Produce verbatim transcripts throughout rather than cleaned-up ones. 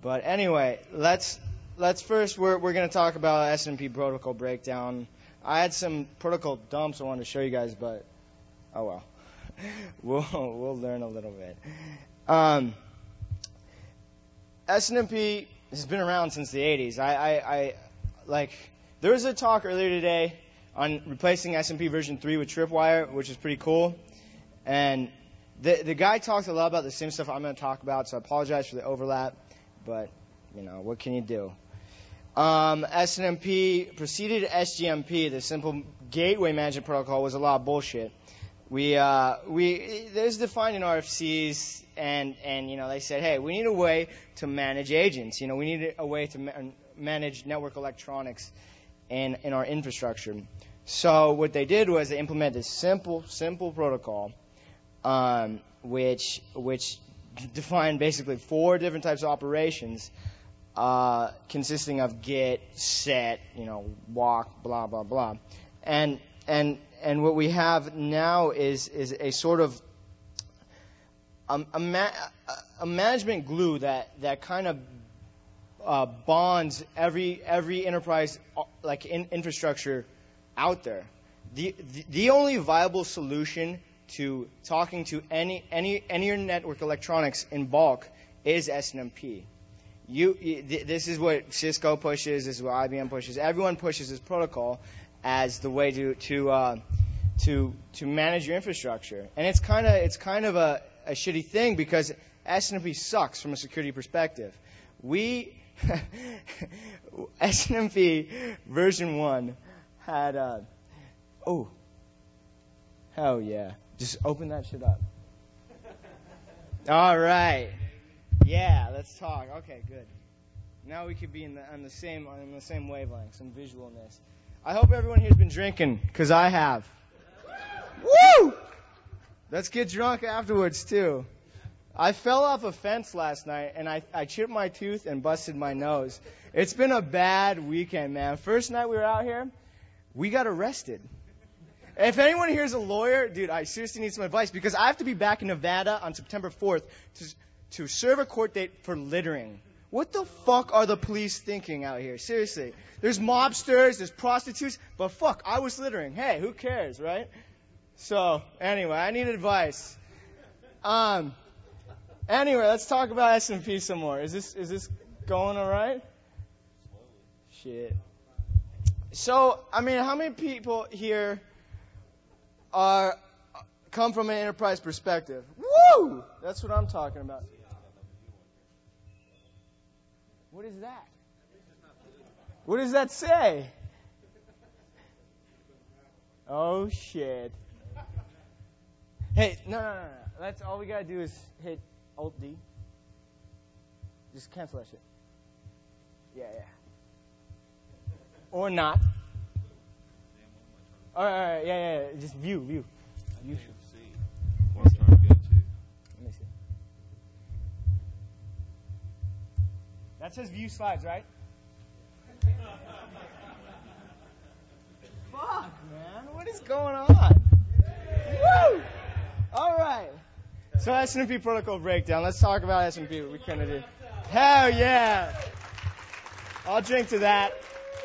But anyway, let's let's first we're we're gonna talk about S N M P protocol breakdown. I had some protocol dumps I wanted to show you guys, but oh well, we'll we'll learn a little bit. Um, S N M P has been around since the eighties. I, I, I like there was a talk earlier today on replacing S N M P version three with Tripwire, which is pretty cool, and the the guy talked a lot about the same stuff I'm going to talk about, so I apologize for the overlap. But, you know, what can you do? Um, S N M P preceded S G M P, the simple gateway management protocol, was a lot of bullshit. We, uh, we, there's defined in R F Cs, and, and, you know, they said, hey, we need a way to manage agents. You know, we need a way to ma- manage network electronics in, in our infrastructure. So what they did was they implemented this simple, simple protocol, um, which, which, define basically four different types of operations, uh, consisting of get, set, you know, walk, blah blah blah, and and and what we have now is is a sort of um, a, ma- a management glue that that kind of uh, bonds every every enterprise uh, like in, infrastructure out there. The, the the only viable solution to talking to any any any of your network electronics in bulk is S N M P. You, you th- this is what Cisco pushes. This is what I B M pushes. Everyone pushes this protocol as the way to to uh, to to manage your infrastructure. And it's kind of it's kind of a, a shitty thing because S N M P sucks from a security perspective. We S N M P version one had uh, oh hell yeah. Just open that shit up. All right. Yeah, let's talk. Okay, good. Now we could be in the on the same on the same wavelength, some visualness. I hope everyone here's been drinking, because I have. Woo! Let's get drunk afterwards too. I fell off a fence last night and I I chipped my tooth and busted my nose. It's been a bad weekend, man. First night we were out here, we got arrested. If anyone here is a lawyer, dude, I seriously need some advice because I have to be back in Nevada on September fourth to to serve a court date for littering. What the fuck are the police thinking out here? Seriously. There's mobsters, there's prostitutes, but fuck, I was littering. Hey, who cares, right? So, anyway, I need advice. Um, anyway, let's talk about S N M P some more. Is this is this going all right? Shit. So, I mean, how many people here are come from an enterprise perspective? Woo! That's what I'm talking about. What is that? What does that say? Oh shit! Hey, no, no, no, no. That's all we gotta do is hit Alt D. Just cancel that shit. Yeah, yeah. Or not. All right, all right, yeah, yeah, yeah. Just view, view. You should see what I'm trying to get to. Let me see. That says view slides, right? Fuck, man. What is going on? Woo! All right. So S N M P protocol breakdown. Let's talk about S N M P. What we kind of do. Hell yeah. I'll drink to that.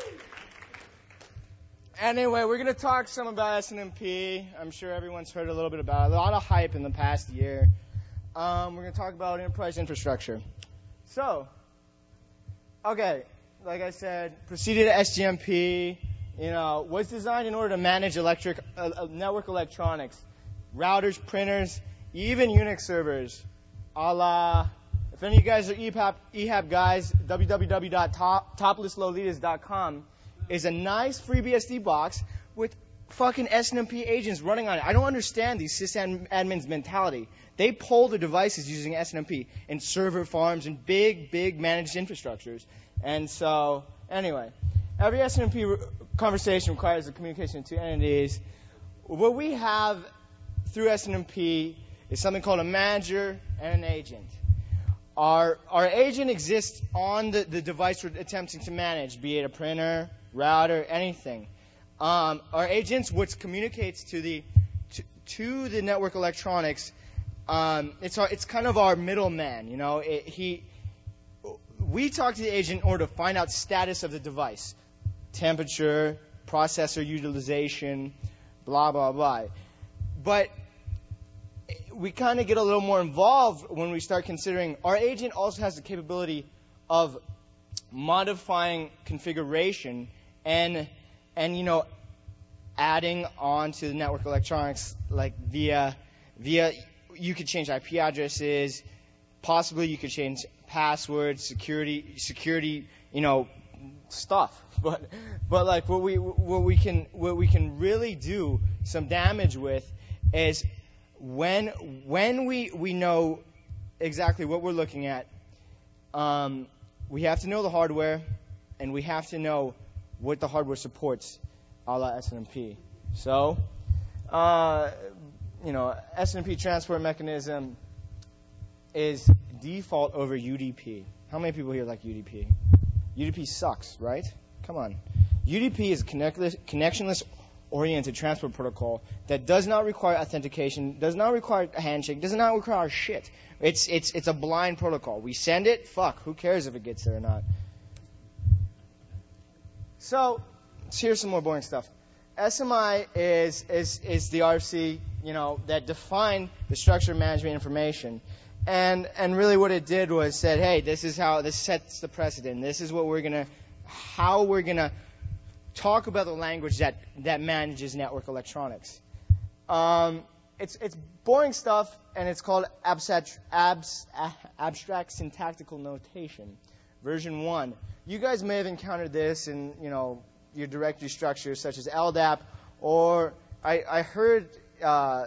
Anyway, we're going to talk some about S N M P. I'm sure everyone's heard a little bit about it. A lot of hype in the past year. Um, we're going to talk about enterprise infrastructure. So, okay, like I said, preceded S G M P, you know, was designed in order to manage electric uh, network electronics, routers, printers, even Unix servers, a la, if any of you guys are E H A B, E H A B guys, w w w dot topless lolitas dot com is a nice FreeBSD box with fucking S N M P agents running on it. I don't understand these sysadmins' mentality. They pull the devices using S N M P in server farms and big, big managed infrastructures. And so, anyway, every S N M P re- conversation requires the communication of two entities. What we have through S N M P is something called a manager and an agent. Our, our agent exists on the, the device we're attempting to manage, be it a printer, router, anything. Um, our agents, which communicates to the to, to the network electronics, um, it's our, it's kind of our middleman. You know, it, he we talk to the agent in order to find out status of the device, temperature, processor utilization, blah, blah, blah. But we kind of get a little more involved when we start considering our agent also has the capability of modifying configuration and, and you know, adding on to the network electronics, like via, via, you could change I P addresses, possibly you could change passwords, security, security, you know, stuff. But, but like what we, what we can, what we can really do some damage with is when, when we, we know exactly what we're looking at, um, we have to know the hardware, and we have to know what the hardware supports, a la S N M P. So, uh, you know, S N M P transport mechanism is default over U D P. How many people here like U D P? U D P sucks, right? Come on. U D P is a connectless, connectionless oriented transport protocol that does not require authentication, does not require a handshake, does not require shit. It's it's it's a blind protocol. We send it, fuck, who cares if it gets there or not? So, here's some more boring stuff. S M I is is is the R F C, you know, that defined the structure of management information. And and really what it did was said, hey, this is how this sets the precedent. This is what we're gonna how we're gonna talk about the language that, that manages network electronics. Um, it's it's boring stuff, and it's called abstract, abs, abstract syntactical notation, version one. You guys may have encountered this in you know your directory structures such as L D A P, or I, I heard uh,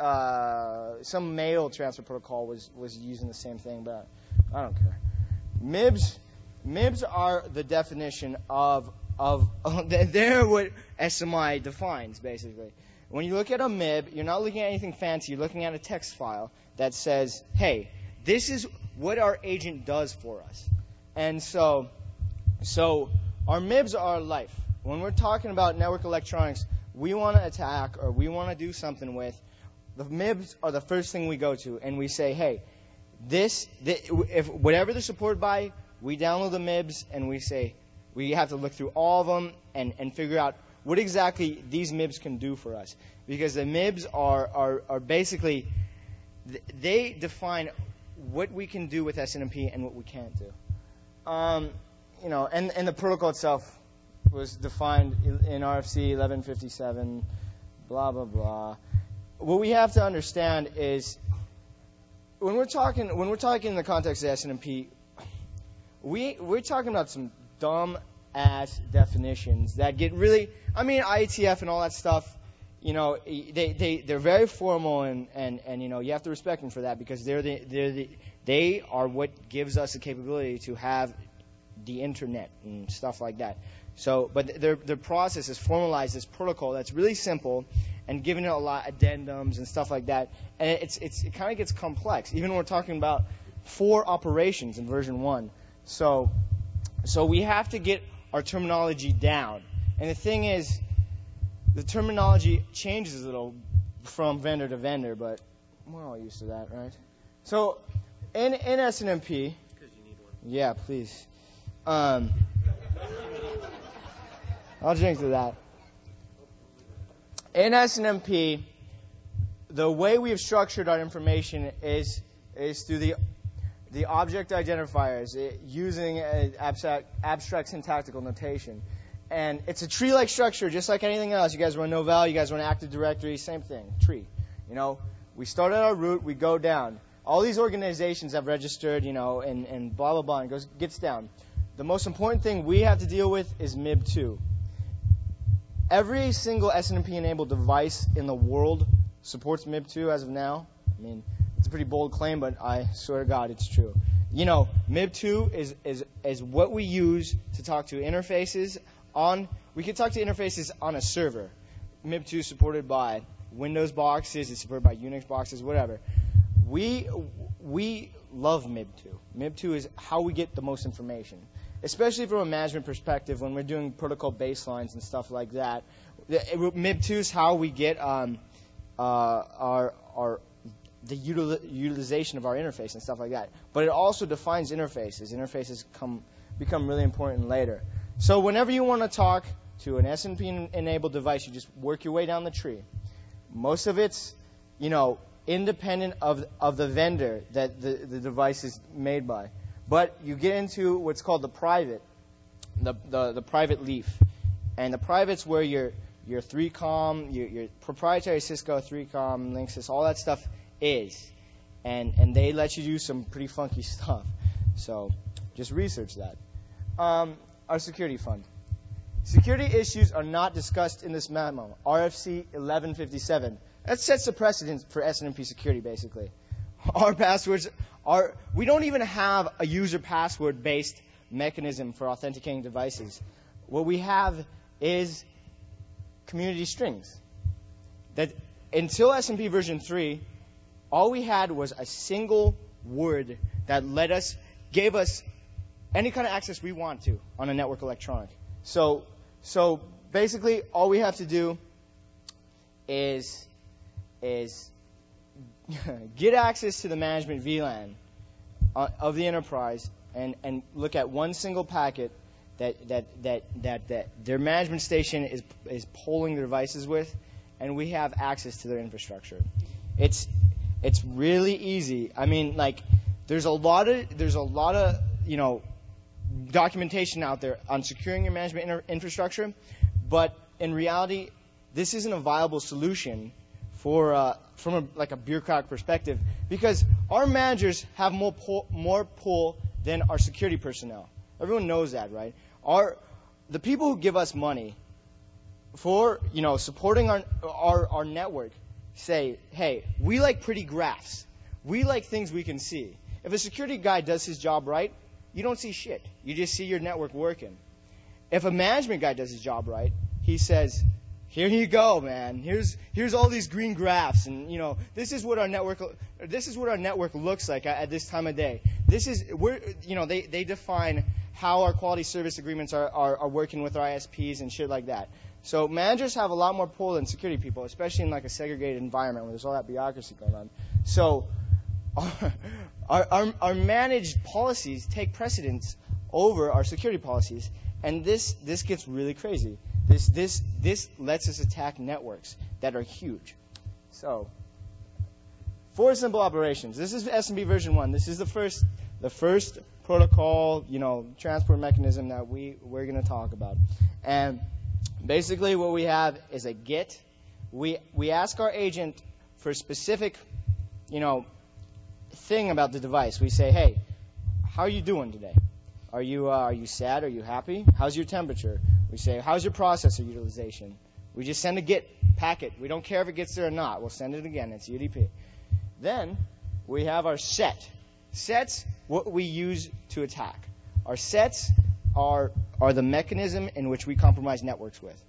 uh, some mail transfer protocol was was using the same thing, but I don't care. M I B S M I B S are the definition of Of, uh, they're what S M I defines, basically. When you look at a M I B, you're not looking at anything fancy. You're looking at a text file that says, hey, this is what our agent does for us. And so, so our M I Bs are life. When we're talking about network electronics, we want to attack or we want to do something with, the M I Bs are the first thing we go to. And we say, hey, this, this if whatever they're supported by, we download the M I Bs and we say, we have to look through all of them and, and figure out what exactly these M I Bs can do for us. Because the M I Bs are, are, are basically, they define what we can do with S N M P and what we can't do. Um, you know, and, and the protocol itself was defined in R F C eleven fifty-seven, blah, blah, blah. What we have to understand is when we're talking, when we're talking in the context of S N M P, we, we're talking about some dumb ass definitions that get really, I mean, I E T F and all that stuff, you know, they, they, they're very formal and, and, and, you know, you have to respect them for that because they're the, they're the, they are what gives us the capability to have the internet and stuff like that. So, but their, their process is formalized this protocol that's really simple and giving it a lot of addendums and stuff like that. And it's, it's, it kind of gets complex. Even when we're talking about four operations in version one. So, So we have to get our terminology down. And the thing is, the terminology changes a little from vendor to vendor, but we're all used to that, right? So in, in S N M P, because you need one. Yeah, please. Um, I'll drink to that. In S N M P, the way we have structured our information is is through the the object identifiers, it, using a abstract, abstract syntactical notation. And it's a tree-like structure, just like anything else. You guys run Novell, you guys run Active Directory, same thing, tree. You know, we start at our root, we go down. All these organizations have registered, you know, and, and blah, blah, blah, and goes, gets down. The most important thing we have to deal with is M I B two. Every single S N M P-enabled device in the world supports M I B two as of now. I mean, it's a pretty bold claim, but I swear to God, it's true. You know, M I B two is, is, is what we use to talk to interfaces on, we can talk to interfaces on a server. M I B two is supported by Windows boxes, it's supported by Unix boxes, whatever. We, we love M I B two. M I B two is how we get the most information, especially from a management perspective when we're doing protocol baselines and stuff like that. M I B two is how we get um, uh, our, our the util- utilization of our interface and stuff like that. But it also defines interfaces. Interfaces come become really important later. So whenever you want to talk to an S N P-enabled device, you just work your way down the tree. Most of it's, you know, independent of of the vendor that the, the device is made by. But you get into what's called the private, the the, the private leaf. And the private's where your your three com, your, your proprietary Cisco three com, Linksys, all that stuff is. And and they let you do some pretty funky stuff. So just research that. Um, our security fund. Security issues are not discussed in this memo, R F C eleven fifty-seven. That sets the precedent for S N M P security, basically. Our passwords are, we don't even have a user password-based mechanism for authenticating devices. What we have is community strings. That until S N P version three, all we had was a single word that let us, gave us any kind of access we want to on a network electronic. So, so basically, all we have to do is is get access to the management V LAN uh, of the enterprise and, and look at one single packet that that, that that that their management station is is polling the devices with, and we have access to their infrastructure. It's it's really easy. I mean, like there's a lot of there's a lot of you know documentation out there on securing your management inter- infrastructure, but in reality, this isn't a viable solution for uh, from a, like a bureaucratic perspective, because our managers have more pull, more pull than our security personnel. Everyone knows that, right? Our the people who give us money for you know supporting our our, our network say, hey, we like pretty graphs. We like things we can see. If a security guy does his job right, you don't see shit. You just see your network working. If a management guy does his job right, he says, here you go, man. Here's here's all these green graphs, and you know this is what our network this is what our network looks like at, at this time of day. This is we're you know they, they define how our quality service agreements are, are, are working with our I S Ps and shit like that. So managers have a lot more pull than security people, especially in like a segregated environment where there's all that bureaucracy going on. So our, our, our managed policies take precedence over our security policies, and this this gets really crazy. This this this lets us attack networks that are huge. So, for simple operations, this is S N P version one. This is the first the first protocol, you know, transport mechanism that we we're going to talk about. And basically, what we have is a GET. We we ask our agent for a specific, you know, thing about the device. We say, hey, how are you doing today? Are you uh, are you sad? Are you happy? How's your temperature? We say, how's your processor utilization? We just send a GET packet. We don't care if it gets there or not. We'll send it again. It's U D P. Then we have our set. Sets, what we use to attack. Our sets are are the mechanism in which we compromise networks with.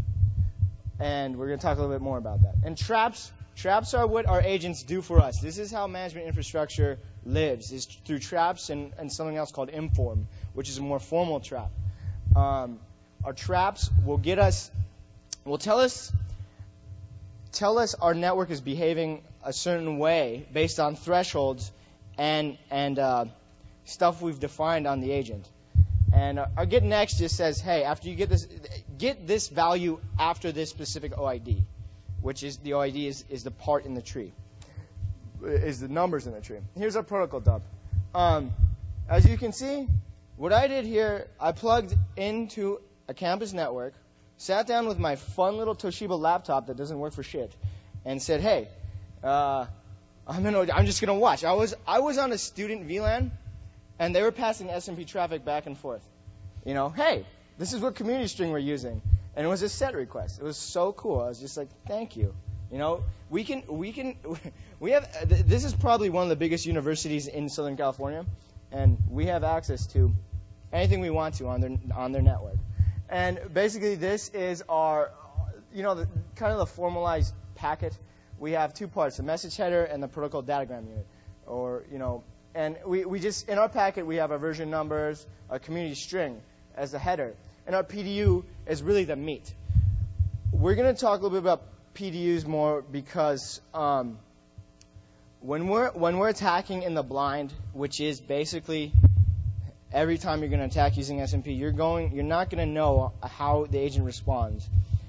And we're going to talk a little bit more about that. And traps, traps are what our agents do for us. This is how management infrastructure lives, is through traps and, and something else called Inform, which is a more formal trap. Um, our traps will get us, will tell us, tell us our network is behaving a certain way based on thresholds and and uh, stuff we've defined on the agent. And uh, our get next just says, hey, after you get this, get this value after this specific O I D, which is the O I D is, is the part in the tree, is the numbers in the tree. Here's our protocol dump. Um, as you can see, what I did here, I plugged into a campus network, sat down with my fun little Toshiba laptop that doesn't work for shit, and said, hey, uh, I'm gonna, I'm just gonna watch. I was I was on a student V LAN, and they were passing S M P traffic back and forth. You know, hey, this is what community string we're using, and it was a set request. It was so cool. I was just like, thank you. You know, we can we can we have. This is probably one of the biggest universities in Southern California, and we have access to anything we want to on their on their network. And basically, this is our, you know, the, kind of the formalized packet. We have two parts, the message header and the protocol datagram unit. Or, you know, and we, we just, in our packet, we have our version numbers, our community string as the header. And our P D U is really the meat. We're going to talk a little bit about P D Us more because um, when we're when we're attacking in the blind, which is basically every time you're going to attack using S M P, you're going you're not going to know how the agent responds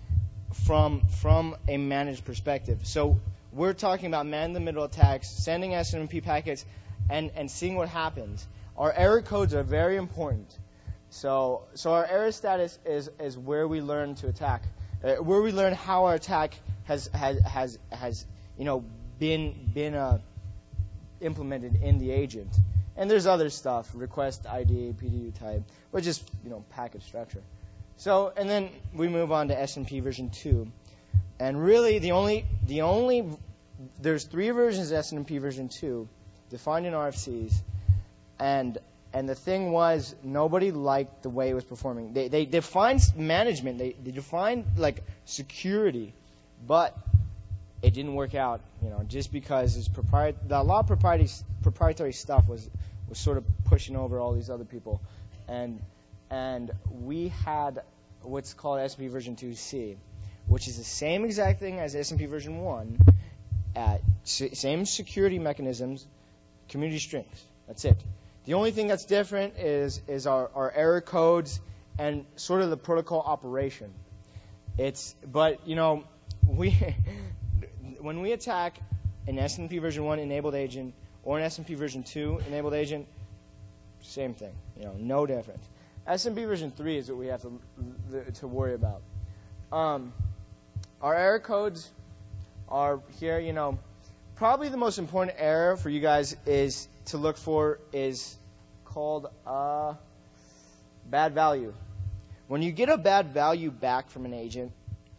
from from a managed perspective. So we're talking about man-in-the-middle attacks, sending S M P packets, and and seeing what happens. Our error codes are very important. So so our error status is is where we learn to attack, uh, where we learn how our attack has has has has you know been been uh, implemented in the agent. And there's other stuff, request I D, P D U type, or just you know package structure. So and then we move on to S M P version two, and really the only the only there's three versions of S M P version two defined in R F Cs, and and the thing was nobody liked the way it was performing. They they defined management, they they defined like security, but it didn't work out, you know, just because it's propri- a lot of proprietary proprietary stuff was was sort of pushing over all these other people, and and we had what's called S M P version two C, which is the same exact thing as S M P version one, at same security mechanisms, community strings. That's it. The only thing that's different is is our, our error codes and sort of the protocol operation. It's but you know we. When we attack an S M P version one enabled agent or an S M P version two enabled agent, same thing, you know, no difference. S M P version three is what we have to to worry about. Um, our error codes are here, you know, probably the most important error for you guys is to look for is called uh, bad value. When you get a bad value back from an agent,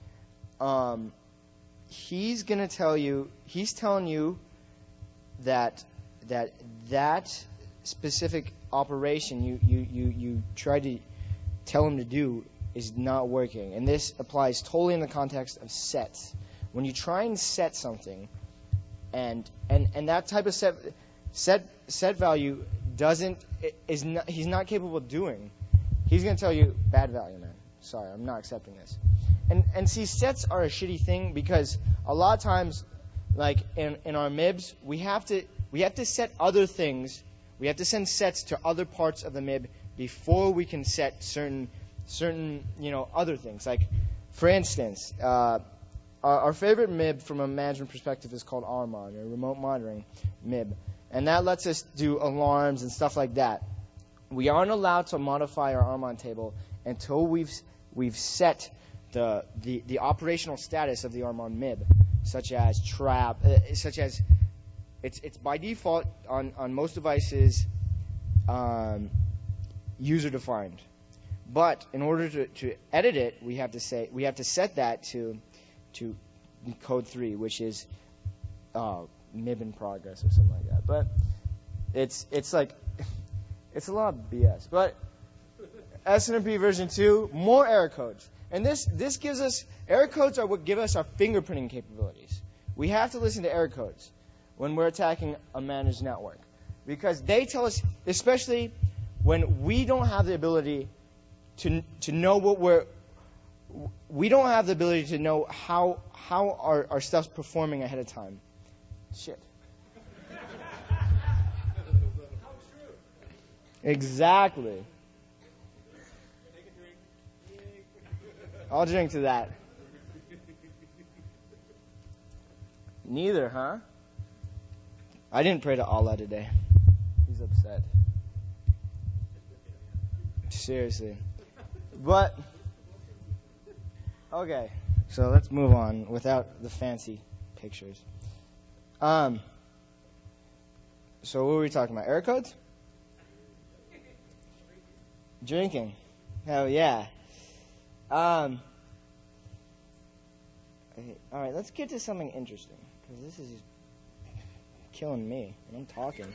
um, he's going to tell you, he's telling you that that that specific operation you, you, you, you try to tell him to do is not working. And this applies totally in the context of sets. When you try and set something, and and, and that type of set set set value doesn't is not, he's not capable of doing, he's going to tell you bad value, man. Sorry, I'm not accepting this. And and see, sets are a shitty thing because a lot of times, like in, in our M I Bs, we have to we have to set other things. We have to send sets to other parts of the M I B before we can set certain certain you know other things. Like, for instance, uh, our, our favorite M I B from a management perspective is called R M O N, or Remote Monitoring M I B, and that lets us do alarms and stuff like that. We aren't allowed to modify our R M O N table until we've we've set The, the, the operational status of the R M O N M I B, such as trap, uh, such as it's it's by default on, on most devices um, user defined, but in order to, to edit it, we have to say we have to set that to to code three, which is uh, M I B in progress or something like that. But it's it's like it's a lot of B S. But S M P version two, more error codes. And this, this gives us, error codes are what give us our fingerprinting capabilities. We have to listen to error codes when we're attacking a managed network, because they tell us, especially when we don't have the ability to to know what we're, we don't have the ability to know how how our, our stuff's performing ahead of time. Shit. Exactly. I'll drink to that. Neither, huh? I didn't pray to Allah today. He's upset. Seriously. But, okay. So let's move on without the fancy pictures. Um. So what were we talking about? Error codes? Drinking. Hell yeah. Um, all right, let's get to something interesting, because this is just killing me, and I'm talking.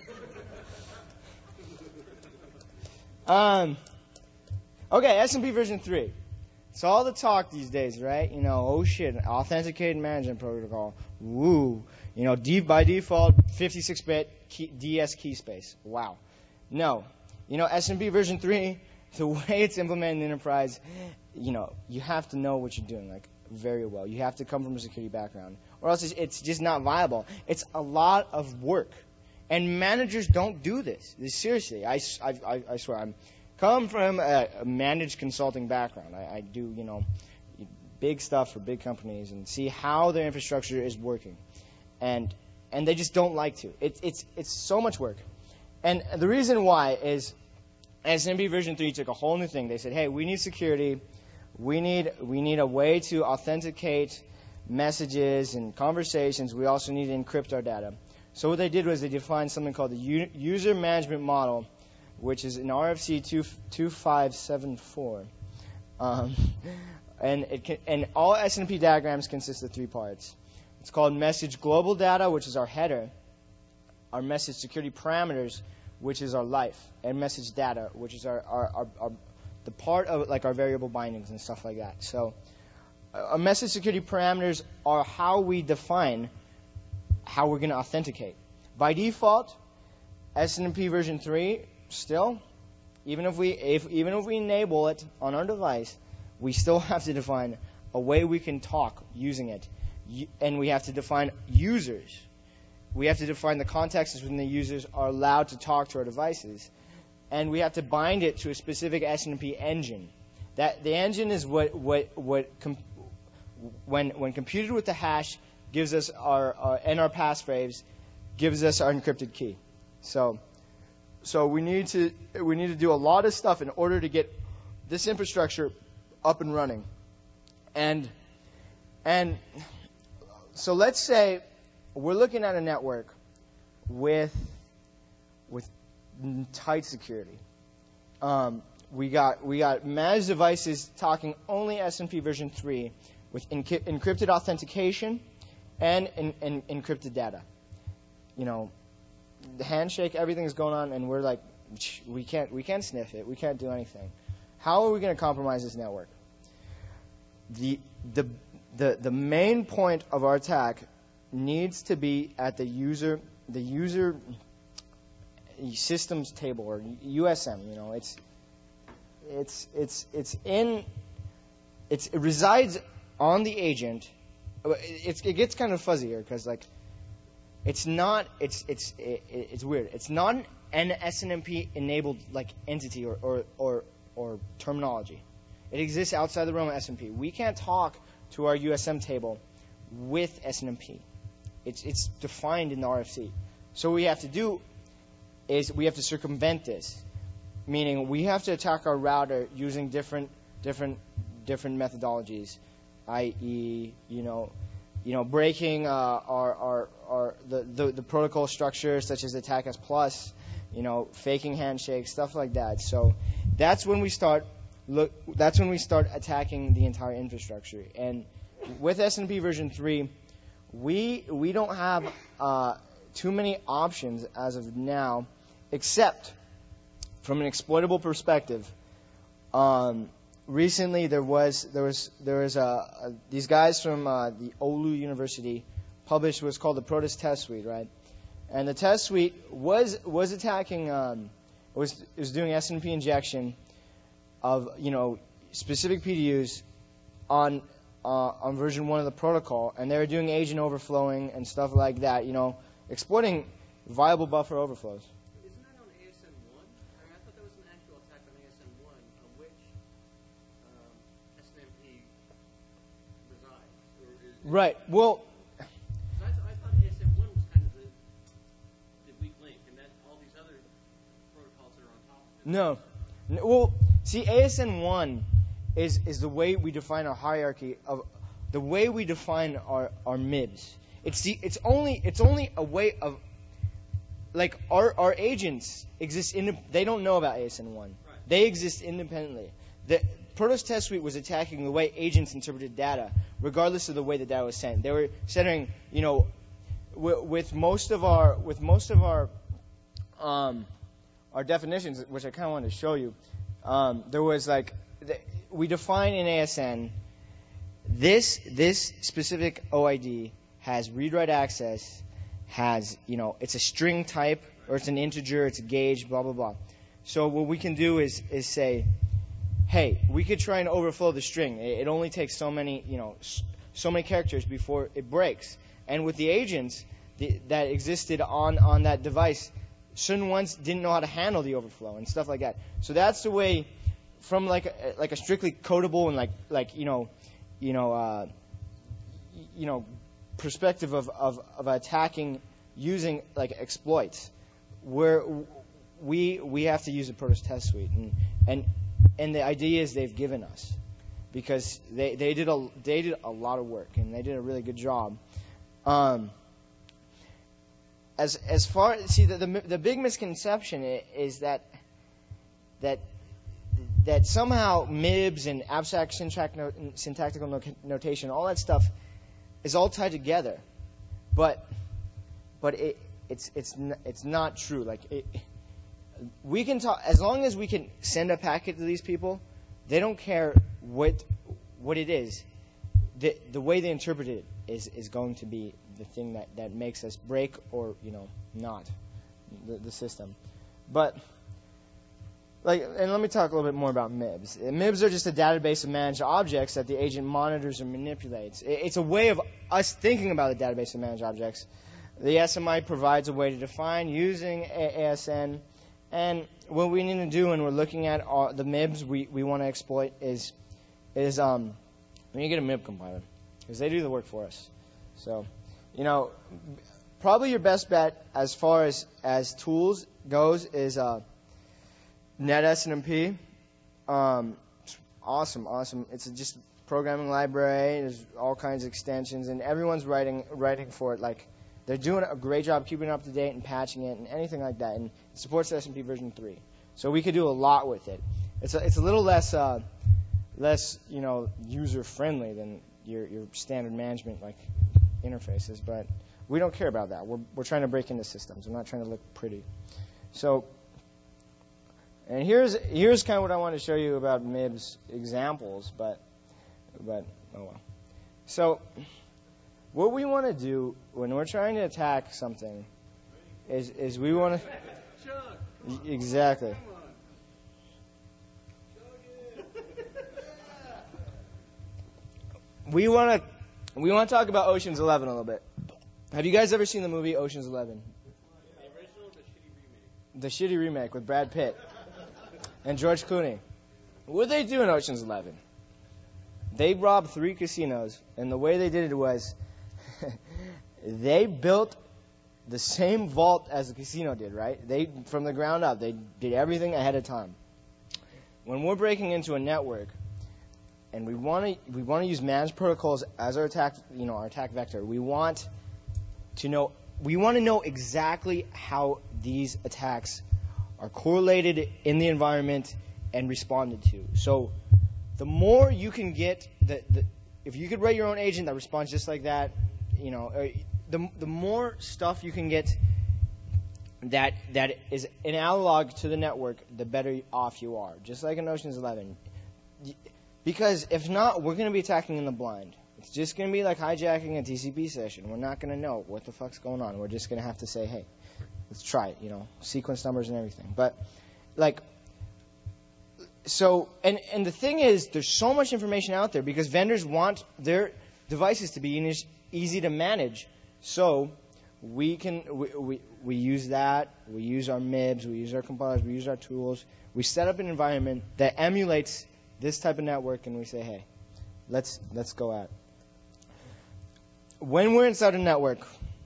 um, okay, S M P version three. It's all the talk these days, right? You know, oh shit, authenticated management protocol. Woo. You know, D by default, fifty-six bit key, D S key space. Wow. No. You know, S M P version three, the way it's implemented in enterprise, you know, you have to know what you're doing. Like, very well. You have to come from a security background, or else it's, it's just not viable. It's a lot of work, and managers don't do this. This seriously, I, I, I swear, I'm come from a, a managed consulting background. I, I do, you know, big stuff for big companies and see how their infrastructure is working, and and they just don't like to. It's it's it's so much work, and the reason why is S M P version three took a whole new thing. They said, hey, we need security. We need we need a way to authenticate messages and conversations. We also need to encrypt our data. So what they did was they defined something called the U- user management model, which is in R F C two five seven four. Um, and it can, and all S N M P diagrams consist of three parts. It's called message global data, which is our header, our message security parameters, which is our life, and message data, which is our, our, our, our the part of like our variable bindings and stuff like that. So our message security parameters are how we define how we're going to authenticate. By default, S N M P version three still, even if we if even if we enable it on our device, we still have to define a way we can talk using it, and we have to define users. We have to define the contexts when the users are allowed to talk to our devices, and we have to bind it to a specific S N M P engine. That the engine is what what what com, when when computed with the hash gives us our, our and our passphrase gives us our encrypted key. So so we need to we need to do a lot of stuff in order to get this infrastructure up and running. And and so let's say we're looking at a network with with tight security. Um, we got we got managed devices talking only S N P version three with enc- encrypted authentication and in, in, encrypted data. You know, the handshake, everything's going on, and we're like, we can't we can't sniff it. We can't do anything. How are we going to compromise this network? The the the the main point of our attack needs to be at the user the user systems table, or U S M. You know, it's it's it's it's in it's it resides on the agent. It's, it gets kind of fuzzy here because like it's not it's it's it, it's weird. It's not an S N M P enabled like entity or or or, or terminology. It exists outside the realm of S N M P. We can't talk to our U S M table with S N M P. It's it's defined in the R F C. So what we have to do is we have to circumvent this, meaning we have to attack our router using different different different methodologies, that is, you know, you know, breaking uh, our our our the, the the protocol structure such as attack S plus, you know, faking handshakes, stuff like that. So that's when we start look. That's when we start attacking the entire infrastructure. And with S N P version three, we we don't have uh, too many options as of now, except from an exploitable perspective. Um, recently, there was there was there was a, a these guys from uh, the Oulu University published what's called the Protus Test Suite, right? And the test suite was was attacking um, was was doing S N P injection of you know specific P D Us on uh, on version one of the protocol, and they were doing agent overflowing and stuff like that, you know, exploiting viable buffer overflows. Isn't that on A S N one? I mean, I thought that was an actual attack on A S N one, on which um, S N M P resides. Or is, Right. Well. I, th- I thought A S N one was kind of the, the weak link, and that all these other protocols that are on top of it. No. no. Well, see, A S N one is is the way we define our hierarchy of the way we define our our M I Bs. It's the it's only it's only a way of like our our agents exist in they don't know about A S N one. Right. They exist independently. The Protus Test Suite was attacking the way agents interpreted data, regardless of the way the data was sent. They were centering, you know, w- with most of our with most of our um, our definitions, which I kind of wanted to show you. Um, there was like the, we define in A S N this this specific O I D has read-write access, has, you know, it's a string type, or it's an integer, it's a gauge, blah, blah, blah. So what we can do is is say, hey, we could try and overflow the string. It, it only takes so many, you know, s- so many characters before it breaks. And with the agents the, that existed on, on that device, certain ones didn't know how to handle the overflow and stuff like that. So that's the way, from like a, like a strictly codable and like like you know, you know, uh, you know, perspective of, of, of attacking using like exploits, where we we have to use the Protoss test suite, and and and the ideas they've given us, because they, they did a they did a lot of work and they did a really good job. Um, as as far see the, the the big misconception is that that that somehow M I B S and abstract syntactical notation, all that stuff, is all tied together, but but it it's it's it's not true. Like it, we can talk as long as we can send a packet to these people, they don't care what what it is. The the way they interpret it is is going to be the thing that, that makes us break or you know not the, the system. But like, and let me talk a little bit more about M I B S. M I B S are just a database of managed objects that the agent monitors and manipulates. It's a way of us thinking about the database of managed objects. The S M I provides a way to define using A S N, and what we need to do when we're looking at all the M I B S we, we want to exploit is is um we need to get a M I B compiler, because they do the work for us. So, you know, probably your best bet as far as as tools goes is uh. NetSNMP, um, awesome, awesome. It's a just programming library. There's all kinds of extensions, and everyone's writing writing for it. Like, they're doing a great job keeping it up to date and patching it and anything like that. And it supports S N P version three, so we could do a lot with it. It's a, it's a little less uh, less you know user friendly than your your standard management like interfaces, but we don't care about that. We're we're trying to break into systems. We're not trying to look pretty. So. And here's here's kind of what I want to show you about M I B S examples, but but oh well. So what we want to do when we're trying to attack something is is we want to exactly. We want to we want to talk about Ocean's Eleven a little bit. Have you guys ever seen the movie Ocean's Eleven? The original, or the shitty remake? The shitty remake with Brad Pitt and George Clooney. What did they do in Ocean's Eleven? They robbed three casinos, and the way they did it was they built the same vault as the casino did, right? They from the ground up. They did everything ahead of time. When we're breaking into a network, and we want to we want to use managed protocols as our attack, you know, our attack vector, we want to know we want to know exactly how these attacks are correlated in the environment and responded to. So the more you can get, the, the if you could write your own agent that responds just like that, you know, uh, the the more stuff you can get that that is an analog to the network, the better off you are. Just like in Ocean's Eleven, because if not, we're going to be attacking in the blind. It's just going to be like hijacking a T C P session. We're not going to know what the fuck's going on. We're just going to have to say, hey, let's try it, you know, sequence numbers and everything. But, like, so, and, and the thing is, there's so much information out there because vendors want their devices to be easy to manage. So, we can, we, we, we use that, we use our M I B S, we use our compilers, we use our tools. We set up an environment that emulates this type of network, and we say, hey, let's let's go at it. When we're inside a network,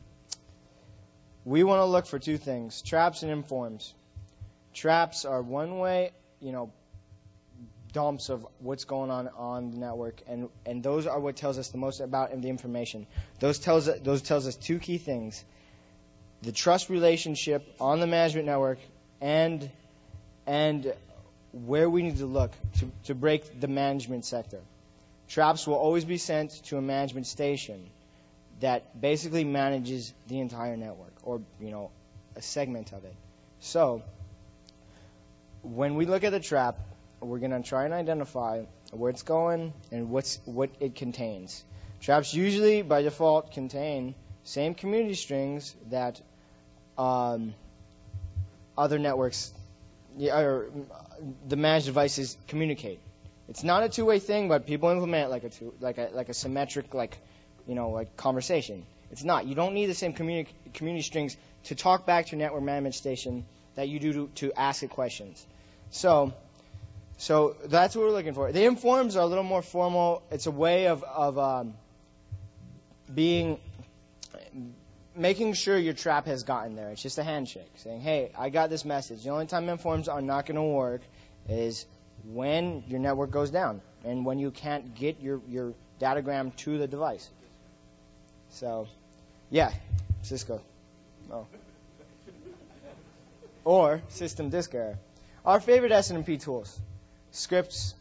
we want to look for two things, traps and informs. Traps are one way, you know, dumps of what's going on on the network, and, and those are what tells us the most about the information. Those tells those tells us two key things: the trust relationship on the management network, and and where we need to look to, to break the management sector. Traps will always be sent to a management station that basically manages the entire network, or, you know, a segment of it. So, when we look at the trap, we're going to try and identify where it's going and what's what it contains. Traps usually, by default, contain same community strings that um, other networks, or the managed devices communicate. It's not a two-way thing, but people implement it like a two, like a like a symmetric like, you know, like conversation. It's not. You don't need the same communi- community strings to talk back to your network management station that you do to, to ask it questions. So, so that's what we're looking for. The informs are a little more formal. It's a way of of um, being, making sure your trap has gotten there. It's just a handshake saying, "Hey, I got this message." The only time informs are not going to work is when your network goes down and when you can't get your your datagram to the device. So, yeah, Cisco. Oh. Or system disk error. Our favorite S N M P tools. Scripts.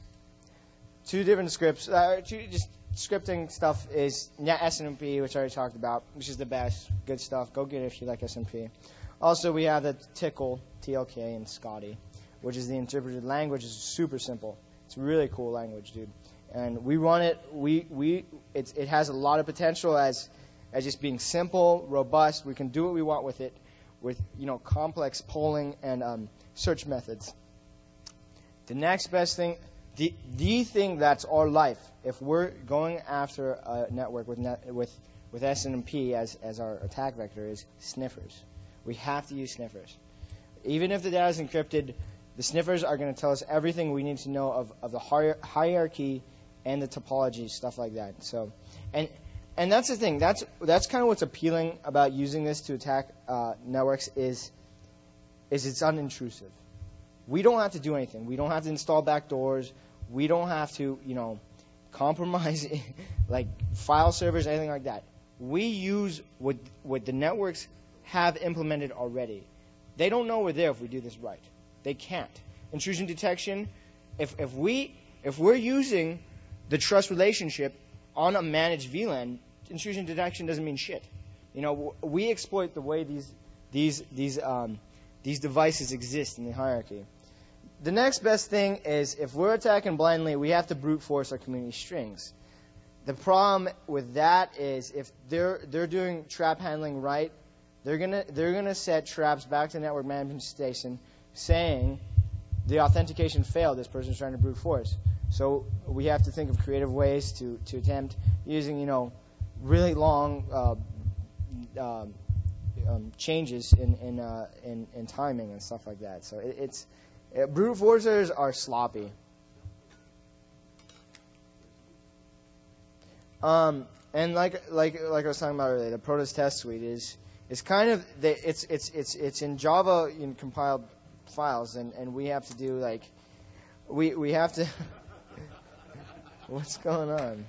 Two different scripts. Uh, two, just scripting stuff is S N M P, which I already talked about, which is the best. Good stuff. Go get it if you like S N M P. Also, we have the Tickle, T L K, and Scotty, which is the interpreted language. It's super simple. It's a really cool language, dude. And we run it. We we it's, it has a lot of potential as as just being simple, robust. We can do what we want with it, with you know complex polling and um, search methods. The next best thing, the the thing that's our life. If we're going after a network with net, with with S N M P as as our attack vector, is sniffers. We have to use sniffers. Even if the data is encrypted, the sniffers are going to tell us everything we need to know of, of the hier- hierarchy and the topology, stuff like that. So, and and that's the thing. That's that's kind of what's appealing about using this to attack uh, networks is is it's unintrusive. We don't have to do anything. We don't have to install backdoors. We don't have to, you know, compromise like file servers, anything like that. We use what what the networks have implemented already. They don't know we're there if we do this right. They can't. Intrusion detection, if if we if we're using the trust relationship on a managed V LAN, intrusion detection doesn't mean shit. You know, we exploit the way these these these um, these devices exist in the hierarchy. The next best thing is if we're attacking blindly, we have to brute force our community strings. The problem with that is if they're they're doing trap handling right, they're gonna they're gonna set traps back to the network management station saying the authentication failed. This person's trying to brute force. So we have to think of creative ways to, to attempt using you know really long uh, uh, um, changes in in, uh, in in timing and stuff like that. So it, it's uh, brute forcers are sloppy. Um, and like like like I was talking about earlier, the Protos test suite is is kind of the, it's it's it's it's in Java in compiled files, and, and we have to do like we we have to. What's going on?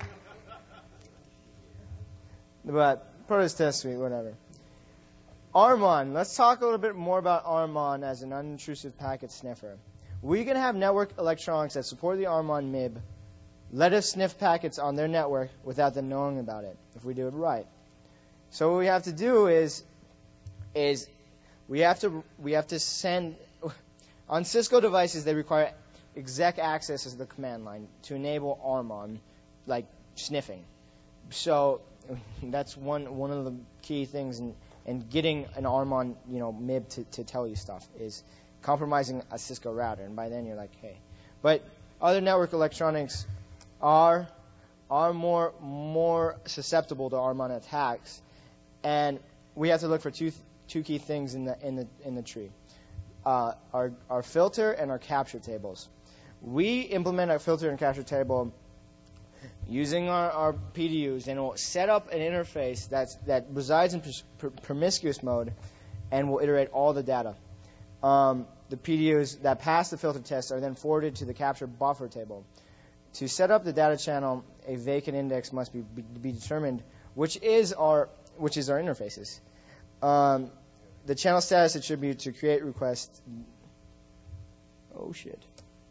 But Protos test suite, whatever. Armon. Let's talk a little bit more about Armon as an unintrusive packet sniffer. We can have network electronics that support the Armon M I B let us sniff packets on their network without them knowing about it, if we do it right. So what we have to do is, is we have to we have to send on Cisco devices. They require exec access as the command line to enable Armon, like sniffing. So that's one one of the key things in, in getting an Armon, you know, M I B to, to tell you stuff is compromising a Cisco router, and by then you're like, hey. But other network electronics are are more more susceptible to Armon attacks, and we have to look for two two key things in the in the in the tree: uh, our our filter and our capture tables. We implement our filter and capture table using our, our P D Us, and we'll set up an interface that's that resides in pr- promiscuous mode, and will iterate all the data. Um, the P D Us that pass the filter test are then forwarded to the capture buffer table. To set up the data channel, a vacant index must be, be, be determined, which is our which is our interfaces. Um, the channel status attribute to create request. Oh shit.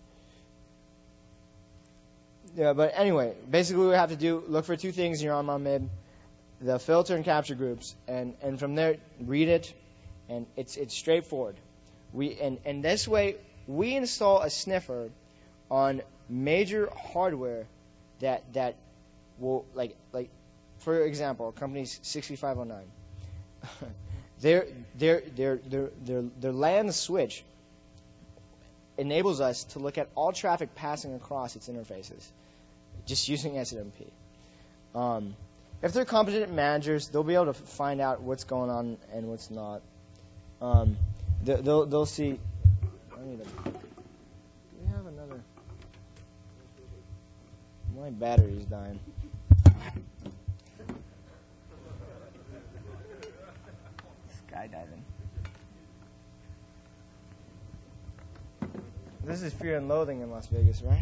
Yeah, but anyway, basically we have to do look for two things in your Armon M I B, the filter and capture groups, and, and from there read it, and it's it's straightforward. We and, and this way we install a sniffer on major hardware that that will like like for example, companies sixty-five oh nine. their their their their their their LAN switch enables us to look at all traffic passing across its interfaces, just using S N M P. Um, if they're competent managers, they'll be able to find out what's going on and what's not. Um, they'll, they'll, they'll see. I need a, do we have another? My battery's dying. Skydiving. This is Fear and Loathing in Las Vegas, right?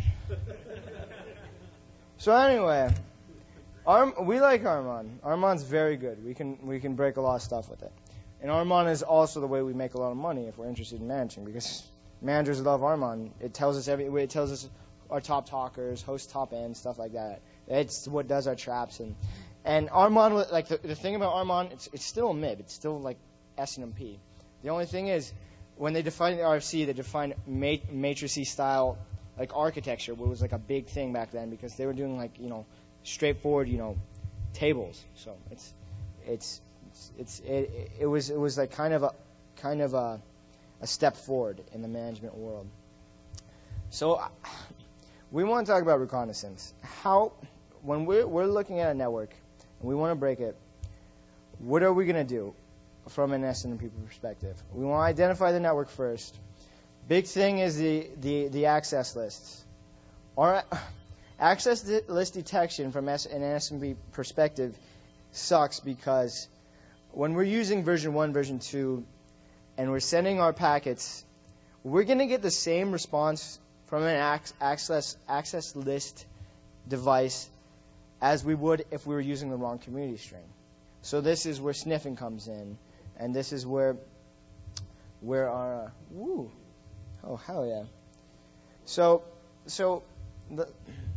So anyway, Arm, we like Armon. Armon's very good. We can we can break a lot of stuff with it. And Armon is also the way we make a lot of money if we're interested in managing, because managers love Armon. It tells us every it tells us our top talkers, host top end, stuff like that. It's what does our traps and and Armon, like the, the thing about Armon, it's it's still a M I B. It's still like S N M P. The only thing is, when they defined the R F C, they defined mat- matricy style like architecture, which was like a big thing back then because they were doing like you know straightforward you know tables. So it's it's it's, it's it, it was it was like kind of a kind of a a step forward in the management world. So we want to talk about reconnaissance. How when we're we're looking at a network and we want to break it, what are we going to do? From an S N M P perspective, we want to identify the network first. Big thing is the, the, the access lists. Our access de- list detection from S- an S N M P perspective sucks because when we're using version one, version two, and we're sending our packets, we're going to get the same response from an ac- access access list device as we would if we were using the wrong community string. So this is where sniffing comes in. And this is where, where our, uh, woo, oh hell yeah. So, so the